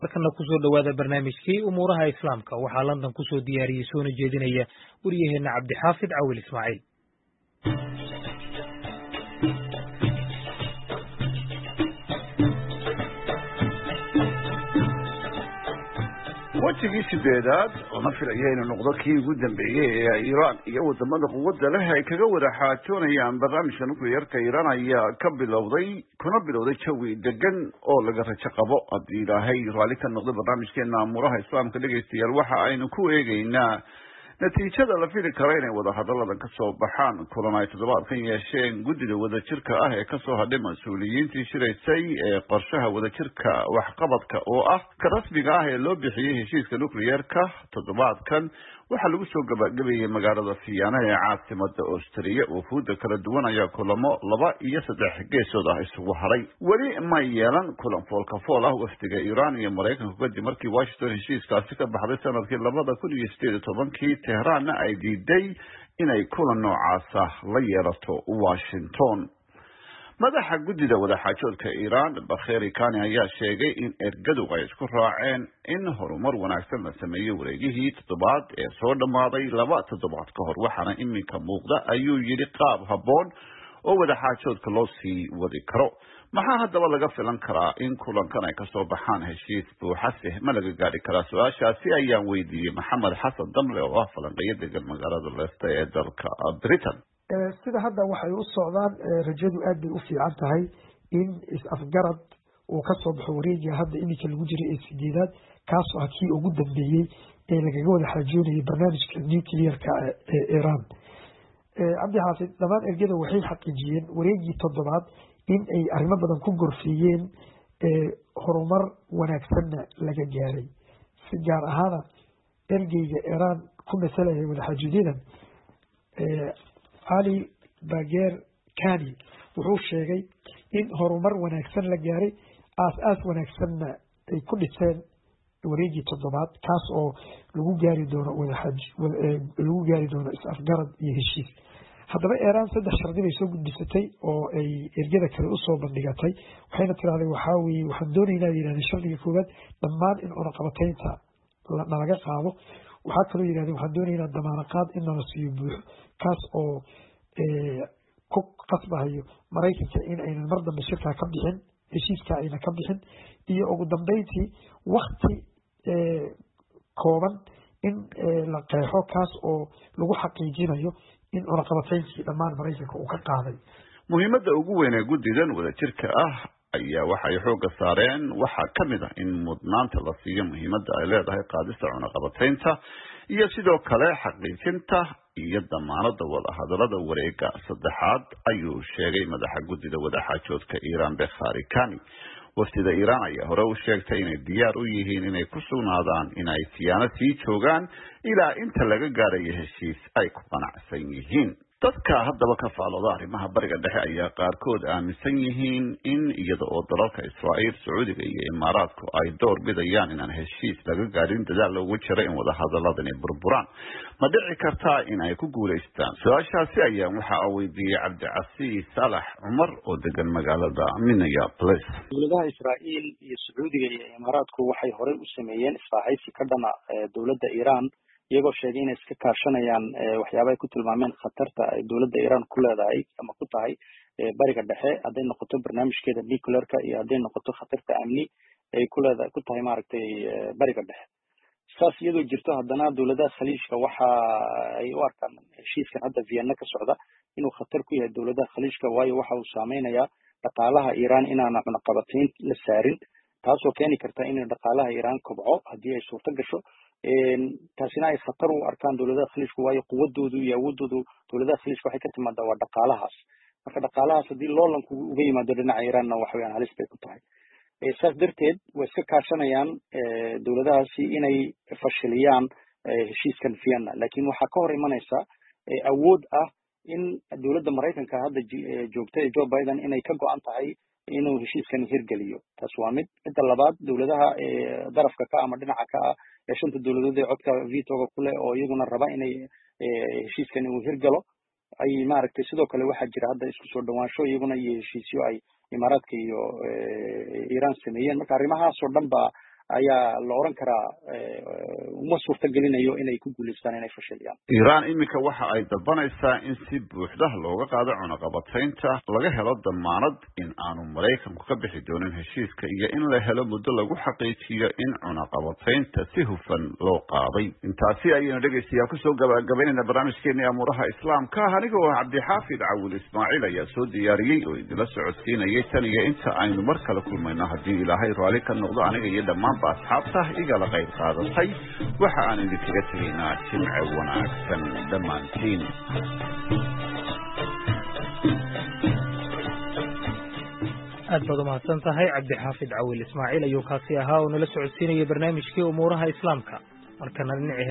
markana kusoo dhawaada barnaamijkii umuuraha islaamka waxaa London kusoo diyaariyey soona jeedinaya wariyaheena Cabdixaafid Cawil Ismaaciil. wajigii sideedaad oo ma filayay inuu noqdo kii ugu dambeeyay ee Iiraan iyo wadamada quwadda leh ay kaga wada xaajoonayaan barnaamijka nukliyeerka Iiraan ayaa ka bilowday jawi degan oo laga rajo qabo. haddii ilaahay raalli ka noqdo barnaamijkeena umuuraha islaamka dhegaystayaal waxa aynu ku eegaynaa natiijada la fili karo inay wada hadaladan ka soo baxaan kulan ay toddobaadkan yeesheen guddida wadajirka ah ee kasoo hadhay mas-uuliyiintii shiraysay ee qorshaha wadajirka waxqabadka oo ah ka rasmiga ah ee loo bixiyey heshiiska nukliyeerka. toddobaadkan waxaa lagu soo gabagabeeyey magaalada Vienna ee caasimada Austria. wufuudda kala duwan ayaa kulamo 2 iyo 3 geesood ah isugu haray. weli ma yeelan kulan foolka-fool ah wafdiga Iiraan iyo Maraykanka kadib markii Washington heshiiskaasi ka baxday sanadkii 2018 Tehraanna ay diiday inay kulan noocaas ah la yeelato Washington. madaxa guddida wadaxaajoodka Iiraan Bakheri Kani ayaa sheegay in ergadu ay isku raaceen in horumar wanaagsan la sameeyo wareegihii toddobaad ee soo dhamaaday 2 toddobaad ka hor, waxaana iminka muuqda ayuu yidhi qaab habboon oo wadaxaajoodka loo sii wadi karo. maxaa haddaba laga filan karaa in kulankan ay kasoo baxaan heshiis buuxase ma laga gaari karaa? su-aashaasi ayaan weydiiyey Maxamed Xasan Damle oo ah falanqeeyo degan magaalada Leicester ee dalka Britain. sida hadda waxay u socdaan rajadu aad bay u fiican tahay in is-afgarad uu ka soo baxo wareegiga hadda iminka lagu jiray ee sideedaad, kaasoo ah kii ugu dambeeyey ee lagaga wada xaajoonayay barnaamijka nuclearka ee Iiraan. Cabdixaafid, dhammaan ergada waxay xaqiijiyeen wareegii toddobaad in ay arrimo badan ku gorfeeyeen horumar wanaagsanna laga gaaray. si gaar ahaana ergeyga Iiraan ku masalaya wadaxaajoodyadan Ali Bager Kani wuxuu sheegay in horumar wanaagsan la gaaray, aas wanaagsanna ay ku dhiseen wareegii toddobaad, kaas oo lagu gaari doono is-afgarad iyo heshiis. haddaba Iiraan 3 shardi bay soo gudbisatay oo ay ergada kale u soo bandhigatay. waxayna tiraahday waxaan doonaynaa yiraahdeen shardiga koowaad dhammaan in cunaqabataynta laga qaado. waxaa kaloo yiraahdeen waxaan doonaynaa damaanad in la siiyo buuxo, kaas oo ku qasbayo Maraykanka in aynan mar dambe shirka ka bixin, heshiiska ayna ka bixin, iyo ugu dambeyntii waqti kooban in la qeexo, kaas oo lagu xaqiijinayo in cunaqabatayntii dhammaan Maraykanka uu ka qaaday. muhiimadda ugu weyn ee guddidan wadajirka ah ayaa waxay xooga saareen waxaa ka mid ah in mudnaanta la siiyo muhiimadda ay leedahay qaadista cunaqabataynta iyo sidoo kale xaqiijinta iyo damaanada wada hadalada wareega saddexaad, ayuu sheegay madaxa guddida wadaxaajoodka Iiraan Bakheri Kani. wafdida Iiraan ayaa hore u sheegtay inay diyaar u yihiin inay ku sugnaadaan inay Vienna sii joogaan ilaa inta laga gaarayo heshiis ay ku qanacsan yihiin. dadka haddaba ka faalooda arrimaha bariga dhexe ayaa qaarkood aaminsan yihiin in iyada oo dalalka Israa'iil, Sacuudiga iyo Imaaraadku ay door bidayaan inaan heshiis laga gaarin dadaal loogu jiro in wada hadaladani burburaan. ma dhici kartaa in ay ku guulaystaan? su-aashaasi ayaan waxaa weydiiyey Cabdicasiis Salax Cumar oo degan magaalada Minneapolis. dowladaha Israa'iil iyo Sacuudiga iyo Imaaraadku waxay horey u sameeyeen isfaahaysi ka dhana dowladda Iiraan, iyagoo sheegay inay iska kaashanayaan waxyaabaha ay ku tilmaameen khatarta ay dowladda Iiraan ku leedahay ama ku tahay bariga dhexe, hadday noqoto barnaamijkeeda nuclearka iyo hadday noqoto khatarta amni ay ku tahay maaragtay bariga dhexe. saas iyadoo jirto haddana dowladaha khaliijka waxa ay u arkaan heshiiskan hadda Vienna ka socda inuu khatar ku yahay dowladaha khaliijka, waayo waxa uu saameynayaa dhaqaalaha Iiraan inaana cunaqabatayn la saarin, taasoo keeni karta in dhaqaalaha Iiraan kobco haddii ay suurto gasho. taasina ay khatar u arkaan dowladaha khaliijku, waayo quwadoodu iyo awoodoodu dowladaha khaliijka waxay ka timaadaa waa dhaqaalahaas. marka dhaqaalahaas haddii loolanku uga yimaado dhinaca Iiraanna waxa weeyaan halis bay ku tahay. saas darteed way iska kaashanayaan dowladahaasi inay fashiliyaan heshiiskan Vienna, laakiin waxaa ka hor imanaysa awood ah in dowladda Maraykanka hadda joogta Joe Biden inay ka go'an tahay inuu heshiiskan hirgeliyo. taas waa midda labaad, dowladaha darafka ka ama dhinaca ka ah ee 5 dowladood ee codka vetoga ku leh oo iyaguna raba inay heshiiskan uu hirgalo ay maaragtay sidoo kale waxaa jira hadda isku soo dhawaansho iyaguna iyo heshiisyo ay Imaaraadka iyo Iiraan sameeyeen. marka arrimahaas oo dhan ba ayaa la oran karaa uma suurtagelinayo inay ku guulaystaan inay fashiliyaan. Iiraan iminka waxa ay dalbanaysaa in si buuxda looga qaado cunaqabataynta, laga helo damaanad in aanu Maraykanku ka bixi doonin heshiiska, iyo in la helo muddo lagu xaqiijiyo in cunaqabataynta si hufan loo qaaday. Intaasi ayaynu dhegeystayaal kusoo gabagabaynayna barnaamijkeennii amuuraha islaamka. Anigoo Cabdixaafid Cawil Ismaaciil ayaa soo diyaariyey oo idila socodsiinayay tan iyo inta aynu mar kale kulmayno, haddii Ilaahay raali ka noqdo, aniga iyo dhammaanba asxaabta igala qayb qaadatay. waxa aan idinkaga tegaynaa jimce wanaagsan dhammaantiin. aad baad umahadsan tahay Cabdixaafid Cawil Ismaaciil ayuu kaasi ahaa oo nala socodsiinayay barnaamijkii umuuraha islaamka. markana